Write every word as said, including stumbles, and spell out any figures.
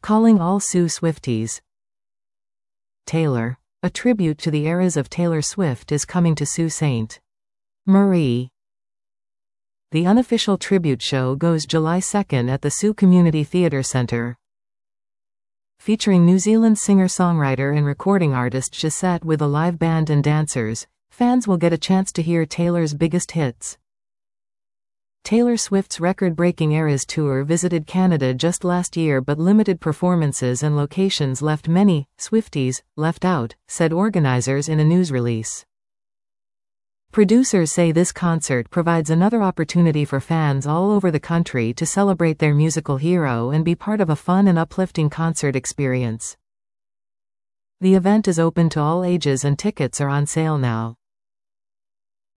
Calling all Sue Swifties. Taylor. A tribute to the eras of Taylor Swift is coming to Sault Ste. Marie. The unofficial tribute show goes July second at the Sault Community Theatre Centre. Featuring New Zealand singer-songwriter and recording artist Gisette with a live band and dancers, fans will get a chance to hear Taylor's biggest hits. Taylor Swift's record-breaking Eras Tour visited Canada just last year, but limited performances and locations left many Swifties left out, said organizers in a news release. Producers say this concert provides another opportunity for fans all over the country to celebrate their musical hero and be part of a fun and uplifting concert experience. The event is open to all ages and tickets are on sale now.